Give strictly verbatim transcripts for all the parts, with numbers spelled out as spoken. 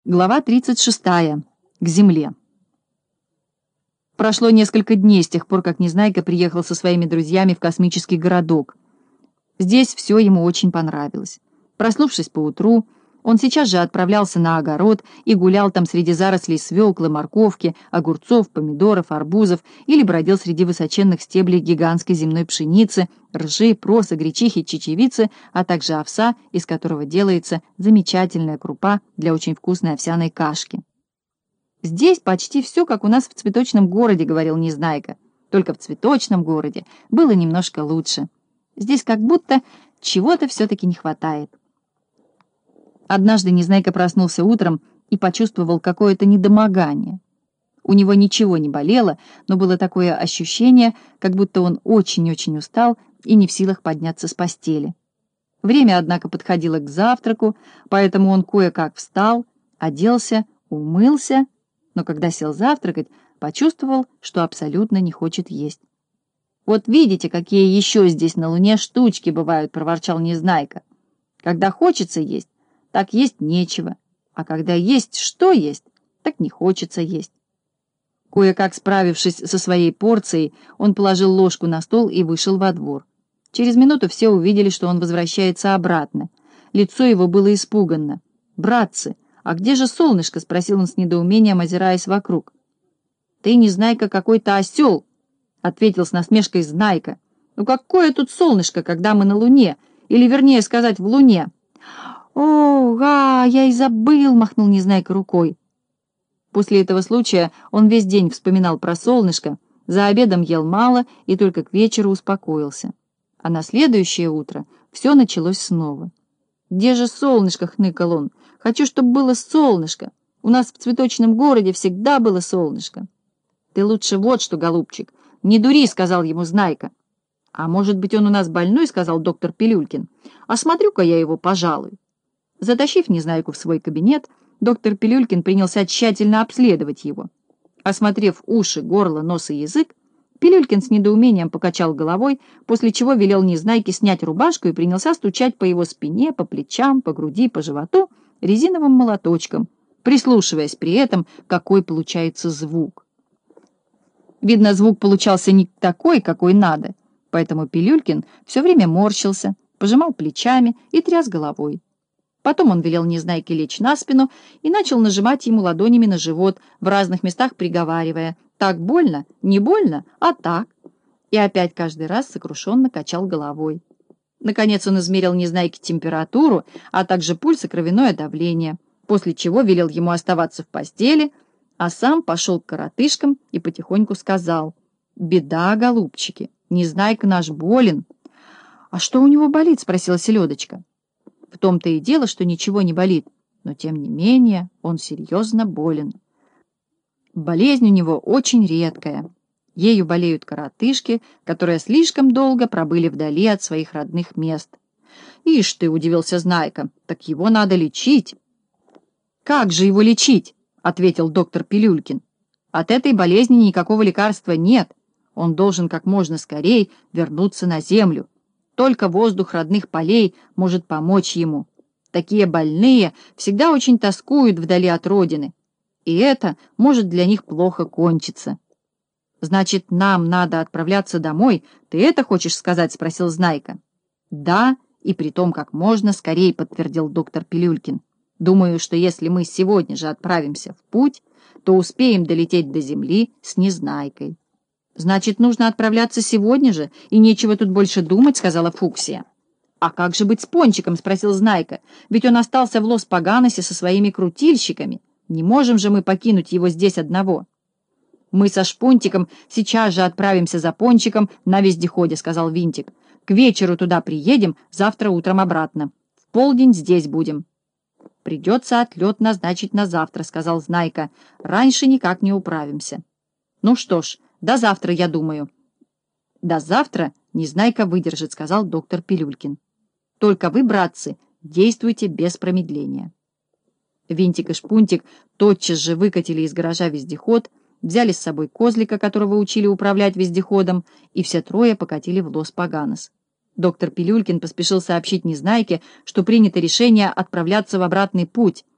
Глава тридцать шестая. К земле. Прошло несколько дней с тех пор, как Незнайка приехал со своими друзьями в космический городок. Здесь все ему очень понравилось. Проснувшись поутру, он сейчас же отправлялся на огород и гулял там среди зарослей свеклы, морковки, огурцов, помидоров, арбузов или бродил среди высоченных стеблей гигантской земной пшеницы, ржи, проса, гречихи, чечевицы, а также овса, из которого делается замечательная крупа для очень вкусной овсяной кашки. «Здесь почти все, как у нас в цветочном городе», — говорил Незнайка. «Только в цветочном городе было немножко лучше. Здесь как будто чего-то все-таки не хватает». Однажды Незнайка проснулся утром и почувствовал какое-то недомогание. У него ничего не болело, но было такое ощущение, как будто он очень-очень устал и не в силах подняться с постели. Время, однако, подходило к завтраку, поэтому он кое-как встал, оделся, умылся, но когда сел завтракать, почувствовал, что абсолютно не хочет есть. «Вот видите, какие еще здесь на Луне штучки бывают», — проворчал Незнайка. «Когда хочется есть, так есть нечего, а когда есть что есть, так не хочется есть». Кое-как справившись со своей порцией, он положил ложку на стол и вышел во двор. Через минуту все увидели, что он возвращается обратно. Лицо его было испуганно. «Братцы, а где же солнышко?» — спросил он с недоумением, озираясь вокруг. «Ты, Незнайка, какой-то осел», — ответил с насмешкой Знайка. «Ну какое тут солнышко, когда мы на Луне, или, вернее сказать, в Луне?» «О, га, я и забыл», — махнул Незнайка рукой. После этого случая он весь день вспоминал про солнышко, за обедом ел мало и только к вечеру успокоился. А на следующее утро все началось снова. «Где же солнышко?» — хныкал он. «Хочу, чтобы было солнышко. У нас в цветочном городе всегда было солнышко». «Ты лучше вот что, голубчик, не дури», — сказал ему Знайка. «А может быть, он у нас больной?» — сказал доктор Пилюлькин. «Осмотрю-ка я его, пожалуй». Затащив Незнайку в свой кабинет, доктор Пилюлькин принялся тщательно обследовать его. Осмотрев уши, горло, нос и язык, Пилюлькин с недоумением покачал головой, после чего велел Незнайке снять рубашку и принялся стучать по его спине, по плечам, по груди, по животу резиновым молоточком, прислушиваясь при этом, какой получается звук. Видно, звук получался не такой, какой надо, поэтому Пилюлькин все время морщился, пожимал плечами и тряс головой. Потом он велел Незнайке лечь на спину и начал нажимать ему ладонями на живот, в разных местах приговаривая: «Так больно? Не больно? А так?» И опять каждый раз сокрушенно качал головой. Наконец он измерил Незнайке температуру, а также пульс и кровяное давление, после чего велел ему оставаться в постели, а сам пошел к коротышкам и потихоньку сказал: «Беда, голубчики, Незнайка наш болен». «А что у него болит?» — спросила Селедочка. В том-то и дело, что ничего не болит, но тем не менее он серьезно болен. Болезнь у него очень редкая. Ею болеют коротышки, которые слишком долго пробыли вдали от своих родных мест. «Ишь ты!» — удивился Знайка. «Так его надо лечить». «Как же его лечить?» — ответил доктор Пилюлькин. «От этой болезни никакого лекарства нет. Он должен как можно скорее вернуться на землю. Только воздух родных полей может помочь ему. Такие больные всегда очень тоскуют вдали от родины, и это может для них плохо кончиться». «Значит, нам надо отправляться домой, ты это хочешь сказать?» — спросил Знайка. «Да, и притом как можно скорее», — подтвердил доктор Пилюлькин. «Думаю, что если мы сегодня же отправимся в путь, то успеем долететь до земли с Незнайкой». «Значит, нужно отправляться сегодня же, и нечего тут больше думать», — сказала Фуксия. «А как же быть с Пончиком?» — спросил Знайка. «Ведь он остался в Лос-Паганосе со своими крутильщиками. Не можем же мы покинуть его здесь одного». «Мы со Шпунтиком сейчас же отправимся за Пончиком на вездеходе», — сказал Винтик. «К вечеру туда приедем, завтра утром обратно. В полдень здесь будем». «Придется отлет назначить на завтра», — сказал Знайка. «Раньше никак не управимся». «Ну что ж, до завтра, я думаю». «До завтра Незнайка выдержит», — сказал доктор Пилюлькин. «Только вы, братцы, действуйте без промедления». Винтик и Шпунтик тотчас же выкатили из гаража вездеход, взяли с собой козлика, которого учили управлять вездеходом, и все трое покатили в Лос-Паганос. Доктор Пилюлькин поспешил сообщить Незнайке, что принято решение отправляться в обратный путь.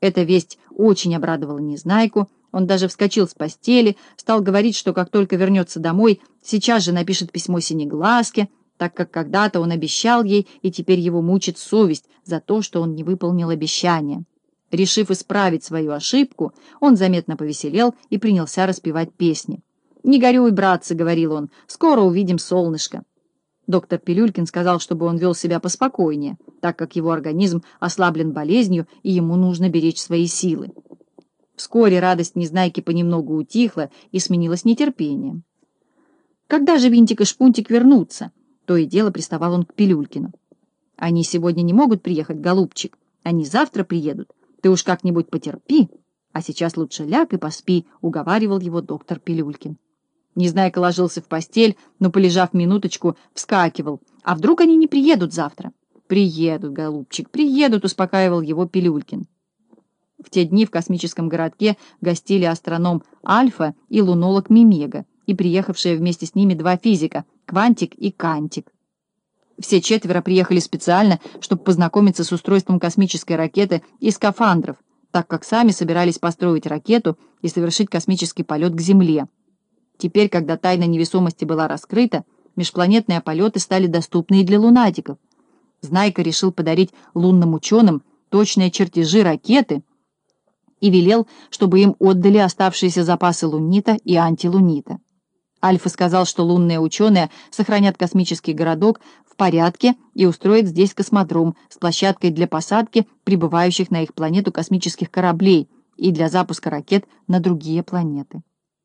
Эта весть очень обрадовала Незнайку. Он даже вскочил с постели, стал говорить, что как только вернется домой, сейчас же напишет письмо Синеглазке, так как когда-то он обещал ей, и теперь его мучит совесть за то, что он не выполнил обещание. Решив исправить свою ошибку, он заметно повеселел и принялся распевать песни. «Не горюй, братцы», — говорил он, — «скоро увидим солнышко». Доктор Пилюлькин сказал, чтобы он вел себя поспокойнее, так как его организм ослаблен болезнью, и ему нужно беречь свои силы. Вскоре радость Незнайки понемногу утихла и сменилась нетерпением. Когда же Винтик и Шпунтик вернутся? То и дело приставал он к Пилюлькину. «Они сегодня не могут приехать, голубчик. Они завтра приедут. Ты уж как-нибудь потерпи. А сейчас лучше ляг и поспи», — уговаривал его доктор Пилюлькин. Незнайка ложился в постель, но, полежав минуточку, вскакивал. «А вдруг они не приедут завтра?» «Приедут, голубчик, приедут», — успокаивал его Пилюлькин. В те дни в космическом городке гостили астроном Альфа и лунолог Мимега, и приехавшие вместе с ними два физика — Квантик и Кантик. Все четверо приехали специально, чтобы познакомиться с устройством космической ракеты и скафандров, так как сами собирались построить ракету и совершить космический полет к Земле. Теперь, когда тайна невесомости была раскрыта, межпланетные полеты стали доступны и для лунатиков. Знайка решил подарить лунным ученым точные чертежи ракеты и велел, чтобы им отдали оставшиеся запасы лунита и антилунита. Альфа сказал, что лунные ученые сохранят космический городок в порядке и устроят здесь космодром с площадкой для посадки прибывающих на их планету космических кораблей и для запуска ракет на другие планеты.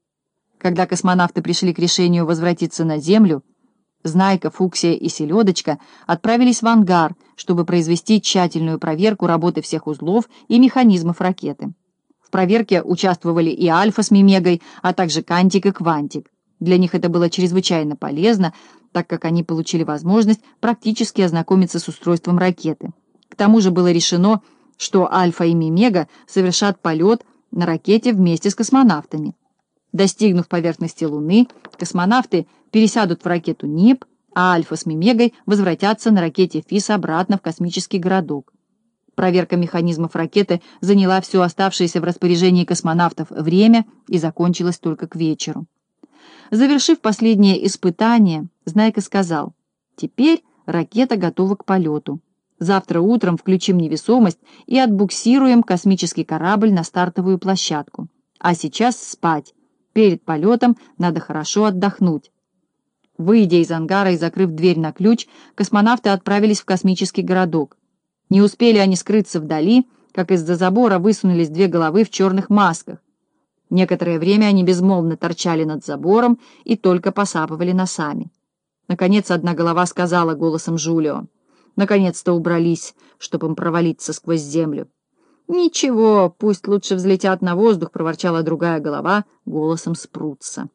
Когда космонавты пришли к решению возвратиться на Землю, Знайка, Фуксия и Селедочка отправились в ангар, чтобы произвести тщательную проверку работы всех узлов и механизмов ракеты. В проверке участвовали и Альфа с Мимегой, а также Кантик и Квантик. Для них это было чрезвычайно полезно, так как они получили возможность практически ознакомиться с устройством ракеты. К тому же было решено, что Альфа и Мимега совершат полет на ракете вместе с космонавтами. Достигнув поверхности Луны, космонавты пересядут в ракету НИП, а Альфа с Мимегой возвратятся на ракете ФИС обратно в космический городок. Проверка механизмов ракеты заняла все оставшееся в распоряжении космонавтов время и закончилась только к вечеру. Завершив последнее испытание, Знайка сказал: «Теперь ракета готова к полету. Завтра утром включим невесомость и отбуксируем космический корабль на стартовую площадку. А сейчас спать. Перед полетом надо хорошо отдохнуть». Выйдя из ангара и закрыв дверь на ключ, космонавты отправились в космический городок. Не успели они скрыться вдали, как из-за забора высунулись две головы в черных масках. Некоторое время они безмолвно торчали над забором и только посапывали носами. Наконец одна голова сказала голосом Жулио: «Наконец-то убрались, чтоб им провалиться сквозь землю». «Ничего, пусть лучше взлетят на воздух», — проворчала другая голова голосом Спруца.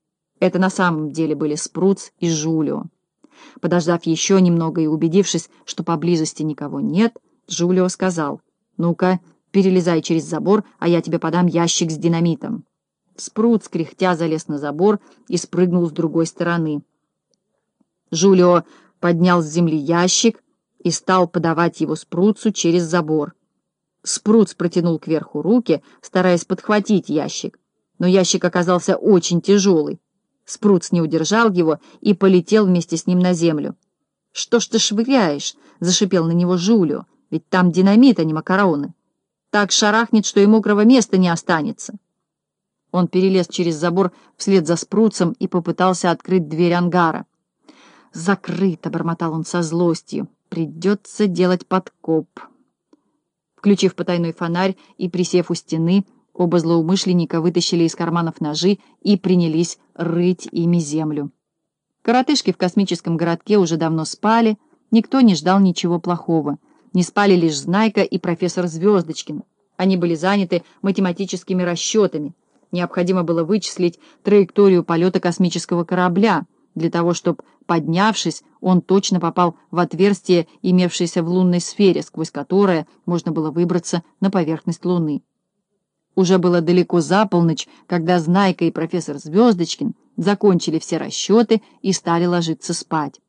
Это на самом деле были Спруц и Жулио. Подождав еще немного и убедившись, что поблизости никого нет, Жулио сказал: «Ну-ка, перелезай через забор, а я тебе подам ящик с динамитом». Спруц, кряхтя, залез на забор и спрыгнул с другой стороны. Жулио поднял с земли ящик и стал подавать его Спруцу через забор. Спруц протянул кверху руки, стараясь подхватить ящик, но ящик оказался очень тяжелый. Спруц не удержал его и полетел вместе с ним на землю. «Что ж ты швыряешь?» — зашипел на него Жулио. «Ведь там динамит, а не макароны. Так шарахнет, что и мокрого места не останется». Он перелез через забор вслед за Спруцем и попытался открыть дверь ангара. «Закрыто», — бормотал он со злостью. «Придется делать подкоп». Включив потайной фонарь и присев у стены, оба злоумышленника вытащили из карманов ножи и принялись рыть ими землю. Коротышки в космическом городке уже давно спали, никто не ждал ничего плохого. Не спали лишь Знайка и профессор Звездочкин. Они были заняты математическими расчетами. Необходимо было вычислить траекторию полета космического корабля, для того, чтобы, поднявшись, он точно попал в отверстие, имевшееся в лунной сфере, сквозь которое можно было выбраться на поверхность Луны. Уже было далеко за полночь, когда Знайка и профессор Звездочкин закончили все расчеты и стали ложиться спать.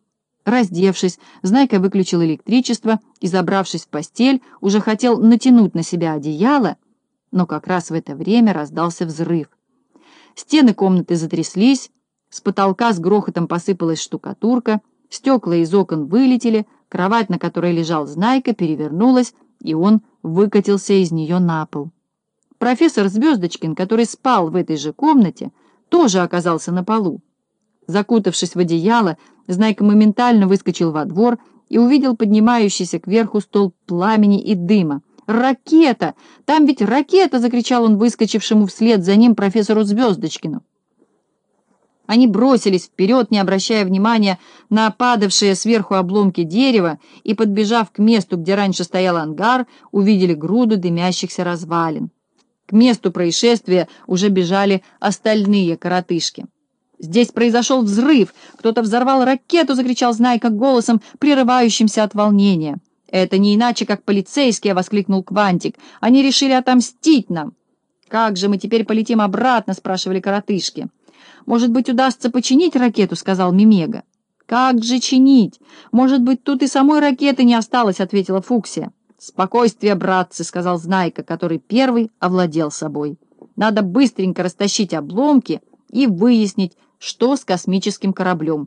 Раздевшись, Знайка выключил электричество и, забравшись в постель, уже хотел натянуть на себя одеяло, но как раз в это время раздался взрыв. Стены комнаты затряслись, с потолка с грохотом посыпалась штукатурка, стекла из окон вылетели, кровать, на которой лежал Знайка, перевернулась, и он выкатился из нее на пол. Профессор Звездочкин, который спал в этой же комнате, тоже оказался на полу. Закутавшись в одеяло, Знайка моментально выскочил во двор и увидел поднимающийся кверху столб пламени и дыма. «Ракета! Там ведь ракета!» — закричал он выскочившему вслед за ним профессору Звездочкину. Они бросились вперед, не обращая внимания на падавшие сверху обломки дерева, и, подбежав к месту, где раньше стоял ангар, увидели груду дымящихся развалин. К месту происшествия уже бежали остальные коротышки. «Здесь произошел взрыв! Кто-то взорвал ракету!» — закричал Знайка голосом, прерывающимся от волнения. «Это не иначе, как полицейские!» — воскликнул Квантик. «Они решили отомстить нам!» «Как же мы теперь полетим обратно?» — спрашивали коротышки. «Может быть, удастся починить ракету?» — сказал Мемега. «Как же чинить? Может быть, тут и самой ракеты не осталось?» — ответила Фуксия. «Спокойствие, братцы!» — сказал Знайка, который первый овладел собой. «Надо быстренько растащить обломки и выяснить, что с космическим кораблем».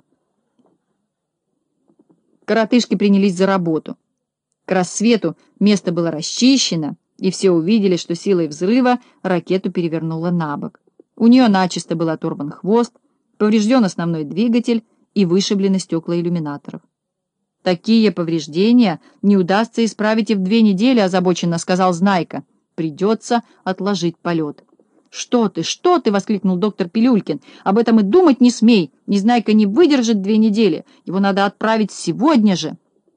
Коротышки принялись за работу. К рассвету место было расчищено, и все увидели, что силой взрыва ракету перевернуло на бок. У нее начисто был оторван хвост, поврежден основной двигатель и вышиблены стекла иллюминаторов. «Такие повреждения не удастся исправить и в две недели», — озабоченно сказал Знайка. «Придется отложить полет». «Что ты, что ты!» — воскликнул доктор Пилюлькин. «Об этом и думать не смей! Незнайка не выдержит две недели. Его надо отправить сегодня же!»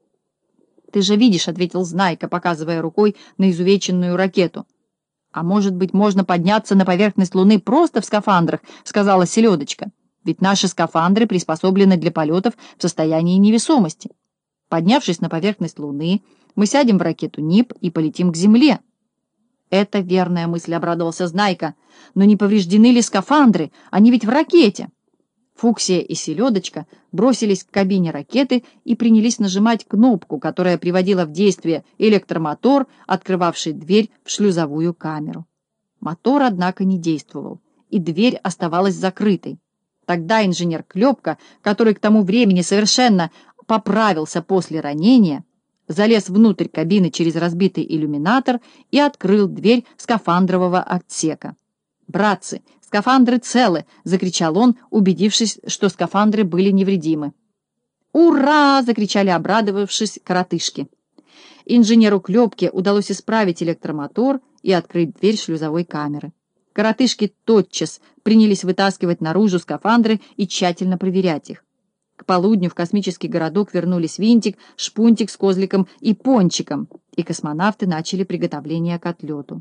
«Ты же видишь», — ответил Знайка, показывая рукой на изувеченную ракету. «А может быть, можно подняться на поверхность Луны просто в скафандрах», — сказала Селедочка. «Ведь наши скафандры приспособлены для полетов в состоянии невесомости. Поднявшись на поверхность Луны, мы сядем в ракету НИП и полетим к Земле». «Это верная мысль», — обрадовался Знайка. «Но не повреждены ли скафандры? Они ведь в ракете». Фуксия и Селедочка бросились к кабине ракеты и принялись нажимать кнопку, которая приводила в действие электромотор, открывавший дверь в шлюзовую камеру. Мотор, однако, не действовал, и дверь оставалась закрытой. Тогда инженер Клепка, который к тому времени совершенно поправился после ранения, залез внутрь кабины через разбитый иллюминатор и открыл дверь скафандрового отсека. «Братцы, скафандры целы!» — закричал он, убедившись, что скафандры были невредимы. «Ура!» — закричали, обрадовавшись, коротышки. Инженеру Клепке удалось исправить электромотор и открыть дверь шлюзовой камеры. Коротышки тотчас принялись вытаскивать наружу скафандры и тщательно проверять их. К полудню в космический городок вернулись Винтик, Шпунтик с Козликом и Пончиком, и космонавты начали приготовление к отлету.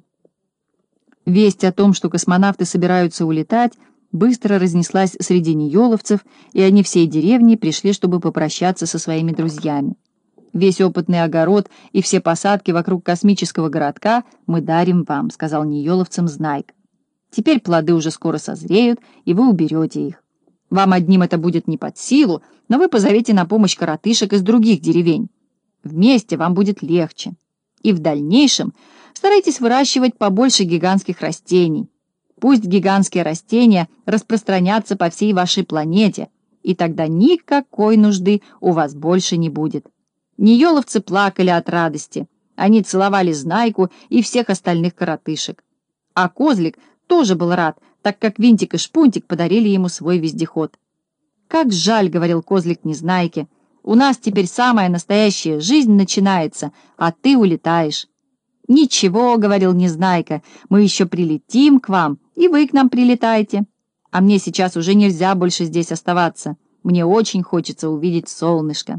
Весть о том, что космонавты собираются улетать, быстро разнеслась среди нееловцев, и они всей деревни пришли, чтобы попрощаться со своими друзьями. «Весь опытный огород и все посадки вокруг космического городка мы дарим вам», — сказал нееловцам Знайка. «Теперь плоды уже скоро созреют, и вы уберете их. Вам одним это будет не под силу, но вы позовете на помощь коротышек из других деревень. Вместе вам будет легче. И в дальнейшем старайтесь выращивать побольше гигантских растений. Пусть гигантские растения распространятся по всей вашей планете, и тогда никакой нужды у вас больше не будет». Нееловцы плакали от радости. Они целовали Знайку и всех остальных коротышек. А Козлик тоже был рад, так как Винтик и Шпунтик подарили ему свой вездеход. «Как жаль», — говорил Козлик Незнайке, — «у нас теперь самая настоящая жизнь начинается, а ты улетаешь». «Ничего», — говорил Незнайка, — «мы еще прилетим к вам, и вы к нам прилетайте. А мне сейчас уже нельзя больше здесь оставаться. Мне очень хочется увидеть солнышко».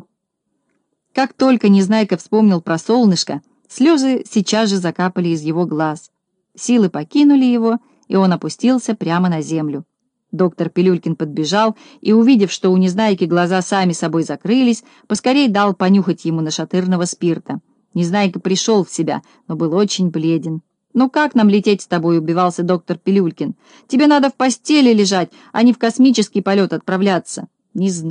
Как только Незнайка вспомнил про солнышко, слезы сейчас же закапали из его глаз. Силы покинули его, и он опустился прямо на землю. Доктор Пилюлькин подбежал и, увидев, что у Незнайки глаза сами собой закрылись, поскорей дал понюхать ему нашатырного спирта. Незнайка пришел в себя, но был очень бледен. «Ну как нам лететь с тобой?» — убивался доктор Пилюлькин. «Тебе надо в постели лежать, а не в космический полет отправляться». «Не знаю,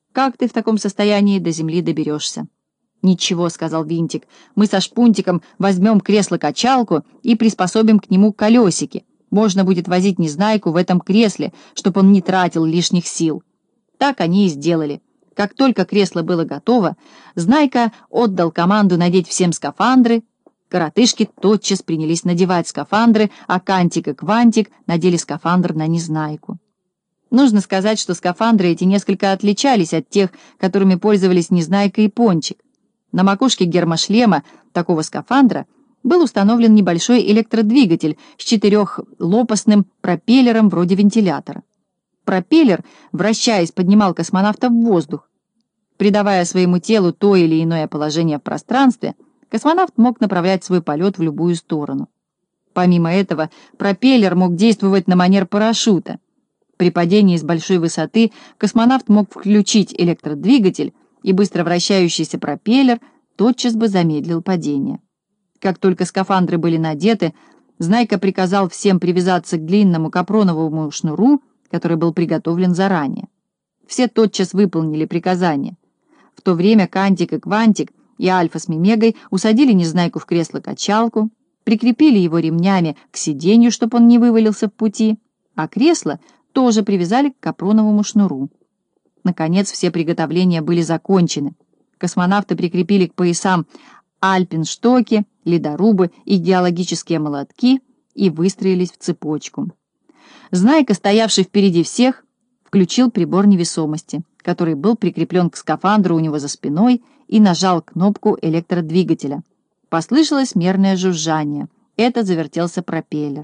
Как ты в таком состоянии до земли доберешься?» «Ничего», — сказал Винтик, — «мы со Шпунтиком возьмем кресло-качалку и приспособим к нему колесики. Можно будет возить Незнайку в этом кресле, чтобы он не тратил лишних сил». Так они и сделали. Как только кресло было готово, Знайка отдал команду надеть всем скафандры. Коротышки тотчас принялись надевать скафандры, а Кантик и Квантик надели скафандр на Незнайку. Нужно сказать, что скафандры эти несколько отличались от тех, которыми пользовались Незнайка и Пончик. На макушке гермошлема такого скафандра был установлен небольшой электродвигатель с четырехлопастным пропеллером вроде вентилятора. Пропеллер, вращаясь, поднимал космонавта в воздух. Придавая своему телу то или иное положение в пространстве, космонавт мог направлять свой полет в любую сторону. Помимо этого, пропеллер мог действовать на манер парашюта. При падении с большой высоты космонавт мог включить электродвигатель, и быстро вращающийся пропеллер тотчас бы замедлил падение. Как только скафандры были надеты, Знайка приказал всем привязаться к длинному капроновому шнуру, который был приготовлен заранее. Все тотчас выполнили приказание. В то время Кантик и Квантик и Альфа с Мемегой усадили Незнайку в кресло-качалку, прикрепили его ремнями к сиденью, чтобы он не вывалился в пути, а кресло тоже привязали к капроновому шнуру. Наконец, все приготовления были закончены. Космонавты прикрепили к поясам альпинштоки, ледорубы и геологические молотки и выстроились в цепочку. Знайка, стоявший впереди всех, включил прибор невесомости, который был прикреплен к скафандру у него за спиной, и нажал кнопку электродвигателя. Послышалось мерное жужжание. Это завертелся пропеллер.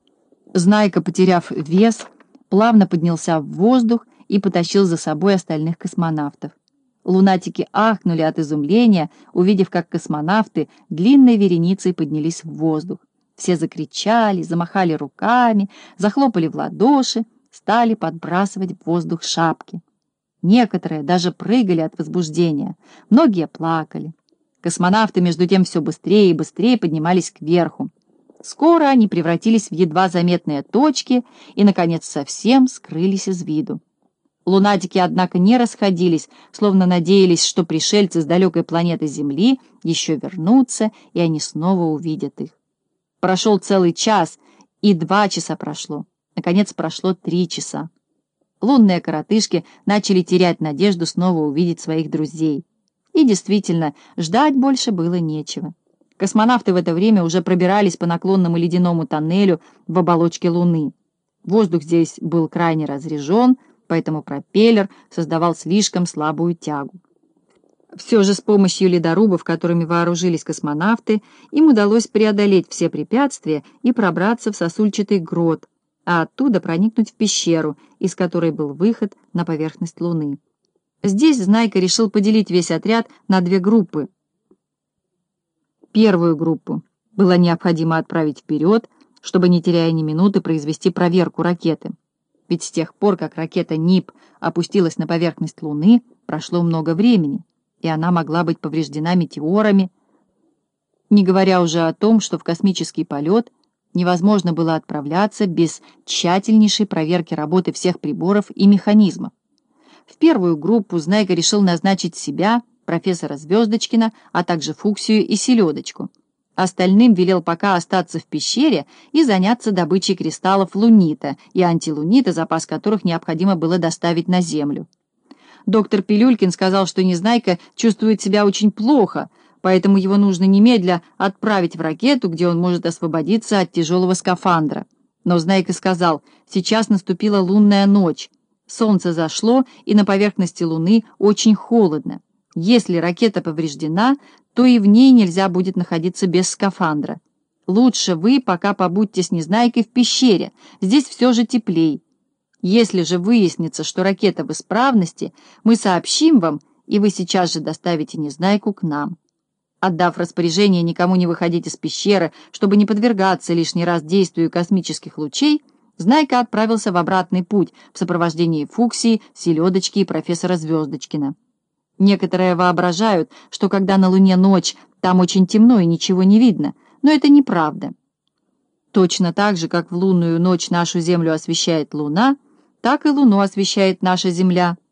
Знайка, потеряв вес, плавно поднялся в воздух и потащил за собой остальных космонавтов. Лунатики ахнули от изумления, увидев, как космонавты длинной вереницей поднялись в воздух. Все закричали, замахали руками, захлопали в ладоши, стали подбрасывать в воздух шапки. Некоторые даже прыгали от возбуждения, многие плакали. Космонавты, между тем, все быстрее и быстрее поднимались кверху. Скоро они превратились в едва заметные точки и, наконец, совсем скрылись из виду. Лунатики, однако, не расходились, словно надеялись, что пришельцы с далекой планеты Земли еще вернутся, и они снова увидят их. Прошел целый час, и два часа прошло. Наконец, прошло три часа. Лунные коротышки начали терять надежду снова увидеть своих друзей. И действительно, ждать больше было нечего. Космонавты в это время уже пробирались по наклонному ледяному тоннелю в оболочке Луны. Воздух здесь был крайне разрежен, поэтому пропеллер создавал слишком слабую тягу. Все же с помощью ледорубов, которыми вооружились космонавты, им удалось преодолеть все препятствия и пробраться в сосульчатый грот, а оттуда проникнуть в пещеру, из которой был выход на поверхность Луны. Здесь Знайка решил поделить весь отряд на две группы. Первую группу было необходимо отправить вперед, чтобы, не теряя ни минуты, произвести проверку ракеты. Ведь с тех пор, как ракета НИП опустилась на поверхность Луны, прошло много времени, и она могла быть повреждена метеорами, не говоря уже о том, что в космический полет невозможно было отправляться без тщательнейшей проверки работы всех приборов и механизмов. В первую группу Знайка решил назначить себя, профессора Звездочкина, а также Фуксию и Селедочку. Остальным велел пока остаться в пещере и заняться добычей кристаллов лунита и антилунита, запас которых необходимо было доставить на Землю. Доктор Пилюлькин сказал, что Незнайка чувствует себя очень плохо, поэтому его нужно немедля отправить в ракету, где он может освободиться от тяжелого скафандра. Но Знайка сказал: сейчас наступила лунная ночь, солнце зашло, и на поверхности Луны очень холодно. Если ракета повреждена, то и в ней нельзя будет находиться без скафандра. Лучше вы пока побудьте с Незнайкой в пещере, здесь все же теплей. Если же выяснится, что ракета в исправности, мы сообщим вам, и вы сейчас же доставите Незнайку к нам. Отдав распоряжение никому не выходить из пещеры, чтобы не подвергаться лишний раз действию космических лучей, Знайка отправился в обратный путь в сопровождении Фуксии, Селедочки и профессора Звездочкина. Некоторые воображают, что когда на Луне ночь, там очень темно и ничего не видно, но это неправда. Точно так же, как в лунную ночь нашу Землю освещает Луна, так и Луну освещает наша Земля.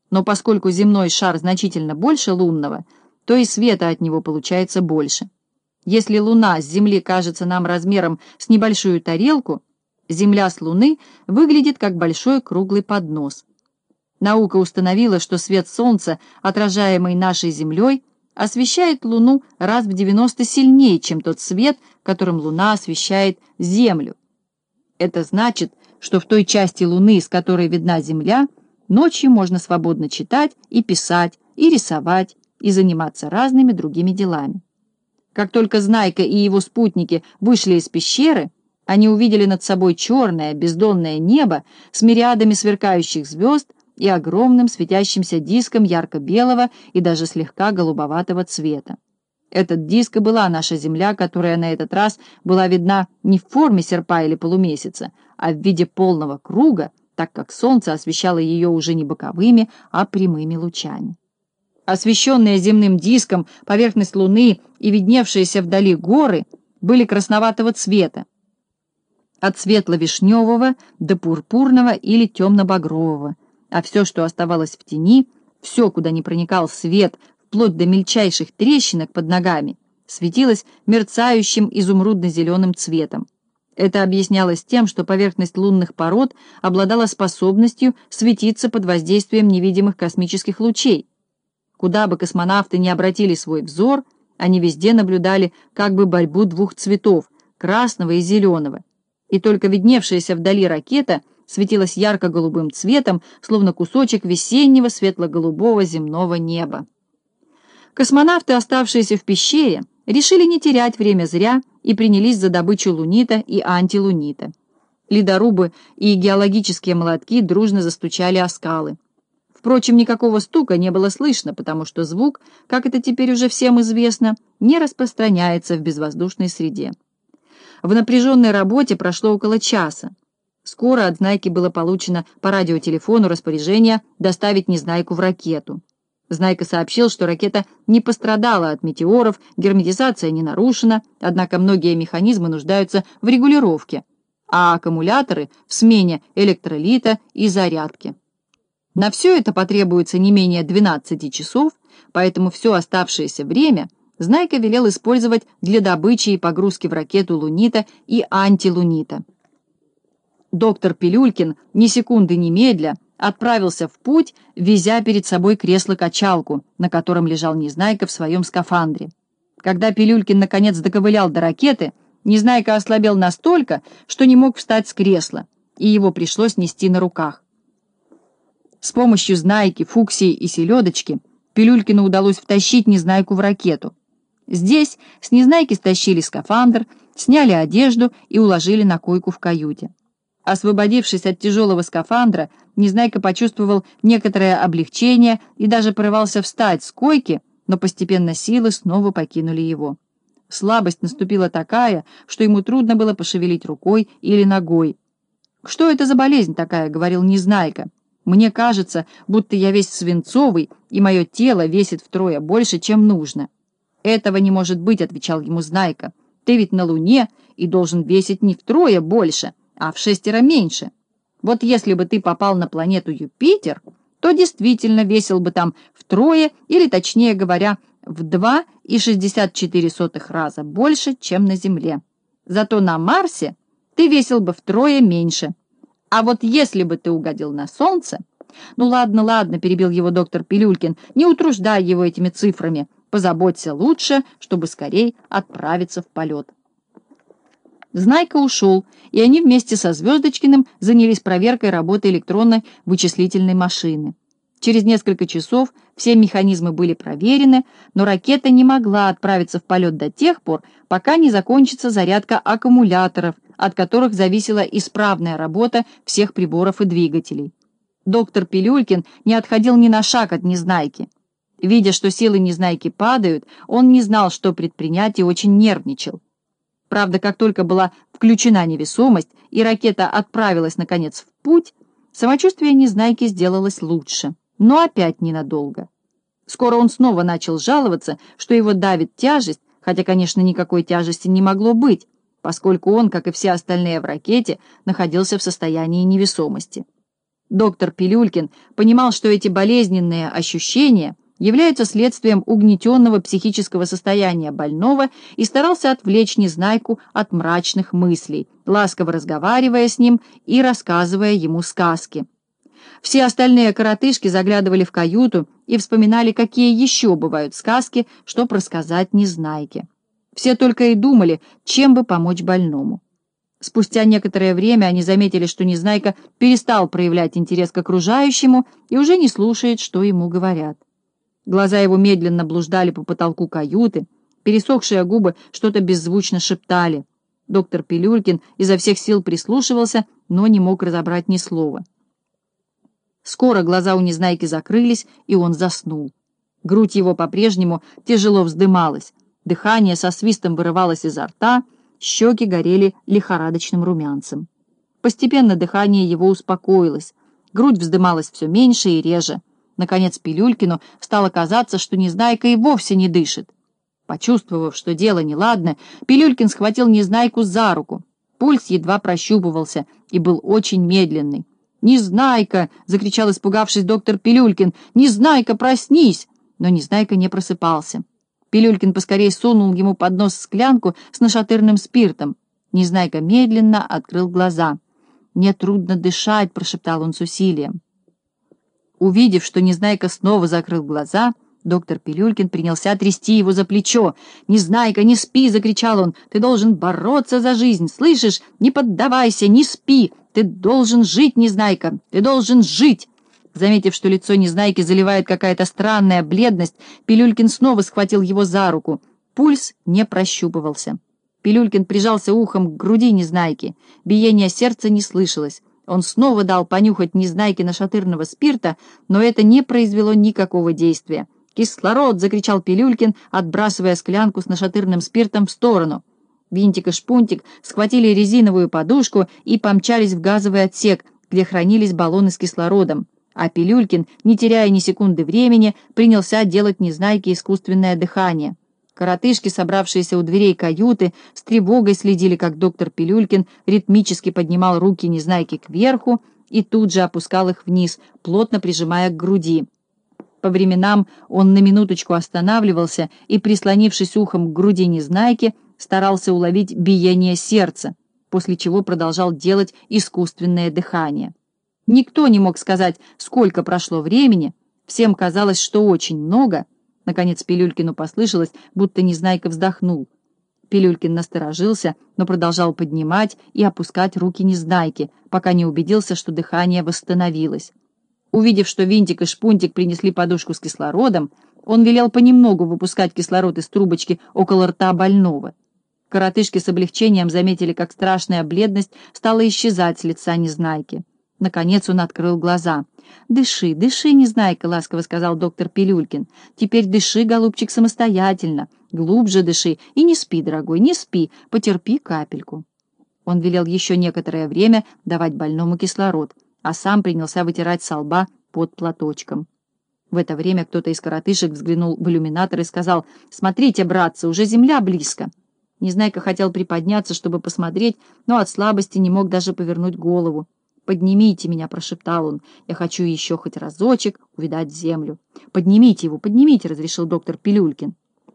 Но поскольку земной шар значительно больше лунного, то и света от него получается больше. Если Луна с Земли кажется нам размером с небольшую тарелку, Земля с Луны выглядит как большой круглый поднос. Наука установила, что свет Солнца, отражаемый нашей Землей, освещает Луну раз в девяносто сильнее, чем тот свет, которым Луна освещает Землю. Это значит, что в той части Луны, с которой видна Земля, ночью можно свободно читать и писать, и рисовать, и заниматься разными другими делами. Как только Знайка и его спутники вышли из пещеры, они увидели над собой черное бездонное небо с мириадами сверкающих звезд и огромным светящимся диском ярко-белого и даже слегка голубоватого цвета. Этот диск и была наша Земля, которая на этот раз была видна не в форме серпа или полумесяца, а в виде полного круга, так как Солнце освещало ее уже не боковыми, а прямыми лучами. Освещенные земным диском поверхность Луны и видневшиеся вдали горы были красноватого цвета, от светло-вишневого до пурпурного или темно-багрового, а все, что оставалось в тени, все, куда не проникал свет, вплоть до мельчайших трещинок под ногами, светилось мерцающим изумрудно-зеленым цветом. Это объяснялось тем, что поверхность лунных пород обладала способностью светиться под воздействием невидимых космических лучей. Куда бы космонавты ни обратили свой взор, они везде наблюдали как бы борьбу двух цветов — красного и зеленого. И только видневшаяся вдали ракета светилась ярко-голубым цветом, словно кусочек весеннего светло-голубого земного неба. Космонавты, оставшиеся в пещере, решили не терять время зря и принялись за добычу лунита и антилунита. Ледорубы и геологические молотки дружно застучали о скалы. Впрочем, никакого стука не было слышно, потому что звук, как это теперь уже всем известно, не распространяется в безвоздушной среде. В напряженной работе прошло около часа. Скоро от Знайки было получено по радиотелефону распоряжение доставить Незнайку в ракету. Знайка сообщил, что ракета не пострадала от метеоров, герметизация не нарушена, однако многие механизмы нуждаются в регулировке, а аккумуляторы в смене электролита и зарядки. На все это потребуется не менее двенадцати часов, поэтому все оставшееся время Знайка велел использовать для добычи и погрузки в ракету лунита и антилунита. Доктор Пилюлькин ни секунды не медля отправился в путь, везя перед собой кресло-качалку, на котором лежал Незнайка в своем скафандре. Когда Пилюлькин наконец доковылял до ракеты, Незнайка ослабел настолько, что не мог встать с кресла, и его пришлось нести на руках. С помощью Знайки, Фуксии и Селедочки Пилюлькину удалось втащить Незнайку в ракету. Здесь с Незнайки стащили скафандр, сняли одежду и уложили на койку в каюте. Освободившись от тяжелого скафандра, Незнайка почувствовал некоторое облегчение и даже порывался встать с койки, но постепенно силы снова покинули его. Слабость наступила такая, что ему трудно было пошевелить рукой или ногой. «Что это за болезнь такая?» — говорил Незнайка. «Мне кажется, будто я весь свинцовый, и мое тело весит втрое больше, чем нужно». «Этого не может быть», — отвечал ему Знайка. «Ты ведь на Луне и должен весить не втрое больше, а в шестеро меньше. Вот если бы ты попал на планету Юпитер, то действительно весил бы там втрое, или, точнее говоря, в два и шестьдесят четыре сотых раза больше, чем на Земле. Зато на Марсе ты весил бы втрое меньше. А вот если бы ты угодил на Солнце...» «Ну ладно, ладно», — перебил его доктор Пилюлькин, — «не утруждай его этими цифрами. Позаботься лучше, чтобы скорей отправиться в полет». Знайка ушел, и они вместе со Звездочкиным занялись проверкой работы электронной вычислительной машины. Через несколько часов все механизмы были проверены, но ракета не могла отправиться в полет до тех пор, пока не закончится зарядка аккумуляторов, от которых зависела исправная работа всех приборов и двигателей. Доктор Пилюлькин не отходил ни на шаг от Незнайки. Видя, что силы Незнайки падают, он не знал, что предпринять, и очень нервничал. Правда, как только была включена невесомость и ракета отправилась, наконец, в путь, самочувствие Незнайки сделалось лучше, но опять ненадолго. Скоро он снова начал жаловаться, что его давит тяжесть, хотя, конечно, никакой тяжести не могло быть, поскольку он, как и все остальные в ракете, находился в состоянии невесомости. Доктор Пилюлькин понимал, что эти болезненные ощущения являются следствием угнетенного психического состояния больного и старался отвлечь Незнайку от мрачных мыслей, ласково разговаривая с ним и рассказывая ему сказки. Все остальные коротышки заглядывали в каюту и вспоминали, какие еще бывают сказки, чтоб рассказать Незнайке. Все только и думали, чем бы помочь больному. Спустя некоторое время они заметили, что Незнайка перестал проявлять интерес к окружающему и уже не слушает, что ему говорят. Глаза его медленно блуждали по потолку каюты, пересохшие губы что-то беззвучно шептали. Доктор Пилюлькин изо всех сил прислушивался, но не мог разобрать ни слова. Скоро глаза у Незнайки закрылись, и он заснул. Грудь его по-прежнему тяжело вздымалась, дыхание со свистом вырывалось изо рта, щеки горели лихорадочным румянцем. Постепенно дыхание его успокоилось, грудь вздымалась все меньше и реже. Наконец Пилюлькину стало казаться, что Незнайка и вовсе не дышит. Почувствовав, что дело неладно, Пилюлькин схватил Незнайку за руку. Пульс едва прощупывался и был очень медленный. «Незнайка!» — закричал, испугавшись, доктор Пилюлькин. «Незнайка, проснись!» Но Незнайка не просыпался. Пилюлькин поскорей сунул ему под нос склянку с нашатырным спиртом. Незнайка медленно открыл глаза. «Мне трудно дышать», — прошептал он с усилием. Увидев, что Незнайка снова закрыл глаза, доктор Пилюлькин принялся трясти его за плечо. «Незнайка, не спи!» — закричал он. «Ты должен бороться за жизнь, слышишь? Не поддавайся, не спи! Ты должен жить, Незнайка! Ты должен жить!» Заметив, что лицо Незнайки заливает какая-то странная бледность, Пилюлькин снова схватил его за руку. Пульс не прощупывался. Пилюлькин прижался ухом к груди Незнайки. Биение сердца не слышалось. Он снова дал понюхать Незнайке нашатырного спирта, но это не произвело никакого действия. «Кислород!» — закричал Пилюлькин, отбрасывая склянку с нашатырным спиртом в сторону. Винтик и Шпунтик схватили резиновую подушку и помчались в газовый отсек, где хранились баллоны с кислородом. А Пилюлькин, не теряя ни секунды времени, принялся делать Незнайке искусственное дыхание. Коротышки, собравшиеся у дверей каюты, с тревогой следили, как доктор Пилюлькин ритмически поднимал руки Незнайки кверху и тут же опускал их вниз, плотно прижимая к груди. По временам он на минуточку останавливался и, прислонившись ухом к груди Незнайки, старался уловить биение сердца, после чего продолжал делать искусственное дыхание. Никто не мог сказать, сколько прошло времени, всем казалось, что очень много. Наконец Пилюлькину послышалось, будто Незнайка вздохнул. Пилюлькин насторожился, но продолжал поднимать и опускать руки Незнайки, пока не убедился, что дыхание восстановилось. Увидев, что Винтик и Шпунтик принесли подушку с кислородом, он велел понемногу выпускать кислород из трубочки около рта больного. Коротышки с облегчением заметили, как страшная бледность стала исчезать с лица Незнайки. Наконец он открыл глаза. «Дыши, дыши, Незнайка», — ласково сказал доктор Пилюлькин. «Теперь дыши, голубчик, самостоятельно. Глубже дыши и не спи, дорогой, не спи, потерпи капельку». Он велел еще некоторое время давать больному кислород, а сам принялся вытирать со лба под платочком. В это время кто-то из коротышек взглянул в иллюминатор и сказал: «Смотрите, братцы, уже земля близко». Незнайка хотел приподняться, чтобы посмотреть, но от слабости не мог даже повернуть голову. «Поднимите меня», — прошептал он. «Я хочу еще хоть разочек увидать землю». «Поднимите его, поднимите», — разрешил доктор Пилюлькин.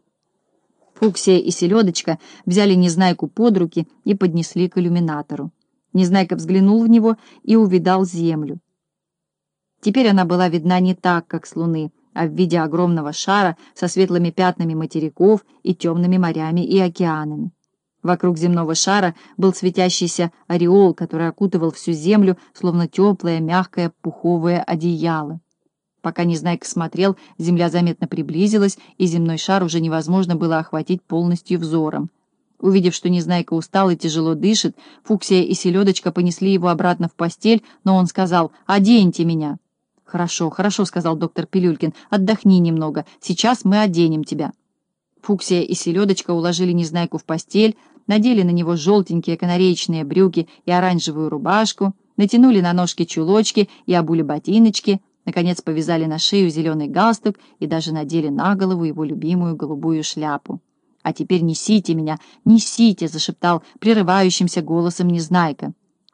Фуксия и Селедочка взяли Незнайку под руки и поднесли к иллюминатору. Незнайка взглянул в него и увидал землю. Теперь она была видна не так, как с Луны, а в виде огромного шара со светлыми пятнами материков и темными морями и океанами. Вокруг земного шара был светящийся ореол, который окутывал всю землю, словно теплое, мягкое пуховое одеяло. Пока Незнайка смотрел, земля заметно приблизилась, и земной шар уже невозможно было охватить полностью взором. Увидев, что Незнайка устал и тяжело дышит, Фуксия и Селедочка понесли его обратно в постель, но он сказал: «Оденьте меня». «Хорошо, хорошо», — сказал доктор Пилюлькин, — «отдохни немного, сейчас мы оденем тебя». Фуксия и Селедочка уложили Незнайку в постель, надели на него желтенькие канареечные брюки и оранжевую рубашку, натянули на ножки чулочки и обули ботиночки, наконец повязали на шею зеленый галстук и даже надели на голову его любимую голубую шляпу. «А теперь несите меня, несите!» — зашептал прерывающимся голосом Незнайка.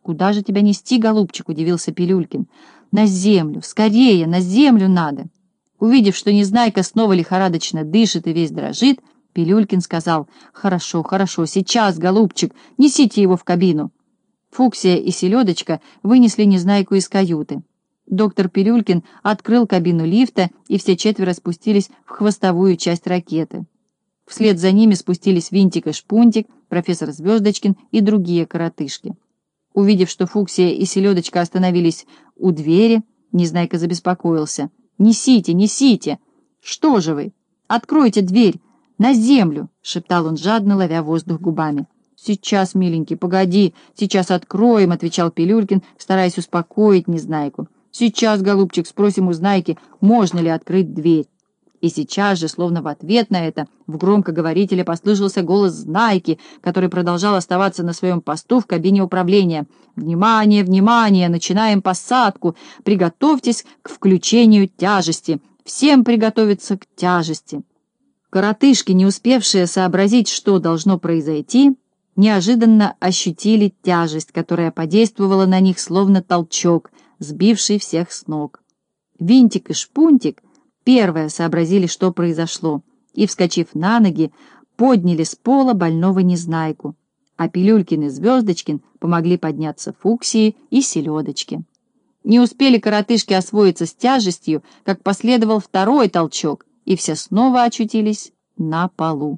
«Куда же тебя нести, голубчик?» — удивился Пилюлькин. «На землю! Скорее, на землю надо!» Увидев, что Незнайка снова лихорадочно дышит и весь дрожит, Пилюлькин сказал: «Хорошо, хорошо, сейчас, голубчик, несите его в кабину». Фуксия и Селедочка вынесли Незнайку из каюты. Доктор Пилюлькин открыл кабину лифта, и все четверо спустились в хвостовую часть ракеты. Вслед за ними спустились Винтик и Шпунтик, профессор Звездочкин и другие коротышки. Увидев, что Фуксия и Селедочка остановились у двери, Незнайка забеспокоился. «Несите, несите! Что же вы? Откройте дверь! На землю!» — шептал он, жадно ловя воздух губами. «Сейчас, миленький, погоди, сейчас откроем», — отвечал Пилюлькин, стараясь успокоить Незнайку. «Сейчас, голубчик, спросим у Знайки, можно ли открыть дверь». И сейчас же, словно в ответ на это, в громкоговорителе послышался голос Знайки, который продолжал оставаться на своем посту в кабине управления. «Внимание, внимание! Начинаем посадку! Приготовьтесь к включению тяжести! Всем приготовиться к тяжести!» Коротышки, не успевшие сообразить, что должно произойти, неожиданно ощутили тяжесть, которая подействовала на них словно толчок, сбивший всех с ног. Винтик и Шпунтик первые сообразили, что произошло, и, вскочив на ноги, подняли с пола больного Незнайку, а Пилюлькин и Звездочкин помогли подняться Фуксии и Селедочке. Не успели коротышки освоиться с тяжестью, как последовал второй толчок, и все снова очутились на полу.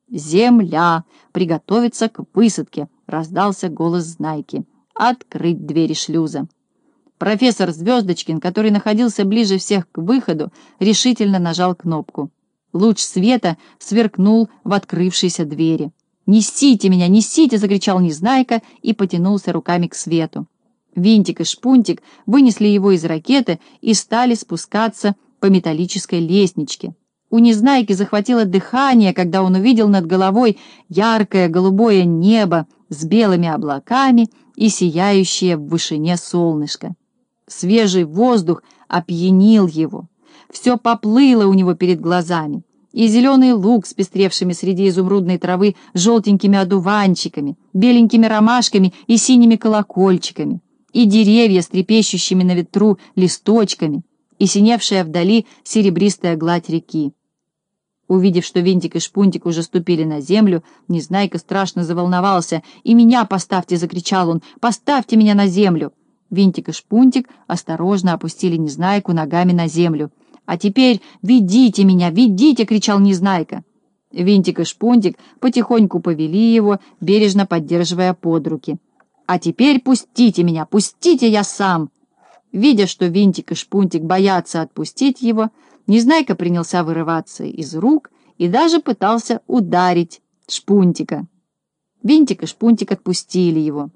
«Земля! Приготовиться к высадке!» — раздался голос Знайки. «Открыть двери шлюза!» Профессор Звездочкин, который находился ближе всех к выходу, решительно нажал кнопку. Луч света сверкнул в открывшейся двери. «Несите меня, несите!» — закричал Незнайка и потянулся руками к свету. Винтик и Шпунтик вынесли его из ракеты и стали спускаться по металлической лестничке. У Незнайки захватило дыхание, когда он увидел над головой яркое голубое небо с белыми облаками и сияющее в вышине солнышко. Свежий воздух опьянил его. Все поплыло у него перед глазами. И зеленый луг с пестревшими среди изумрудной травы желтенькими одуванчиками, беленькими ромашками и синими колокольчиками, и деревья с трепещущими на ветру листочками, и синевшая вдали серебристая гладь реки. Увидев, что Винтик и Шпунтик уже ступили на землю, Незнайка страшно заволновался. «И меня поставьте!» — закричал он. «Поставьте меня на землю!» Винтик и Шпунтик осторожно опустили Незнайку ногами на землю. «А теперь ведите меня, ведите!» — кричал Незнайка. Винтик и Шпунтик потихоньку повели его, бережно поддерживая под руки. «А теперь пустите меня, пустите, я сам!» Видя, что Винтик и Шпунтик боятся отпустить его, Незнайка принялся вырываться из рук и даже пытался ударить Шпунтика. Винтик и Шпунтик отпустили его.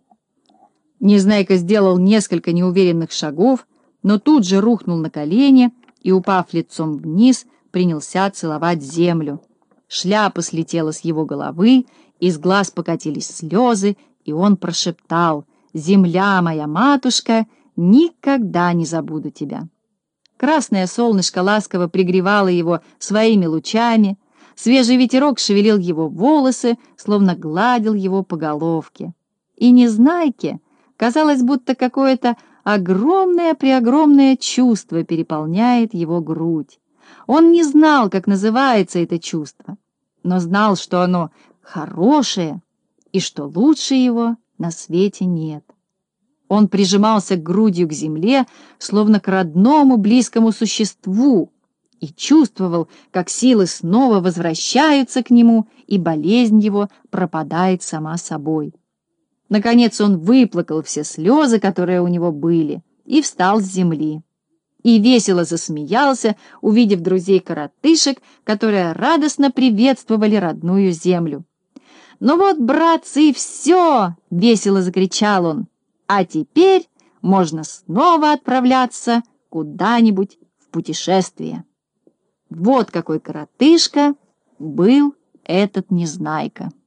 Незнайка сделал несколько неуверенных шагов, но тут же рухнул на колени и, упав лицом вниз, принялся целовать землю. Шляпа слетела с его головы, из глаз покатились слезы, и он прошептал: «Земля моя, матушка, никогда не забуду тебя». Красное солнышко ласково пригревало его своими лучами, свежий ветерок шевелил его волосы, словно гладил его по головке. И Незнайке казалось, будто какое-то огромное-преогромное чувство переполняет его грудь. Он не знал, как называется это чувство, но знал, что оно хорошее и что лучше его на свете нет. Он прижимался грудью к земле, словно к родному близкому существу, и чувствовал, как силы снова возвращаются к нему, и болезнь его пропадает сама собой. Наконец он выплакал все слезы, которые у него были, и встал с земли. И весело засмеялся, увидев друзей-коротышек, которые радостно приветствовали родную землю. «Ну вот, братцы, и все!» — весело закричал он. «А теперь можно снова отправляться куда-нибудь в путешествие». Вот какой коротышка был этот Незнайка.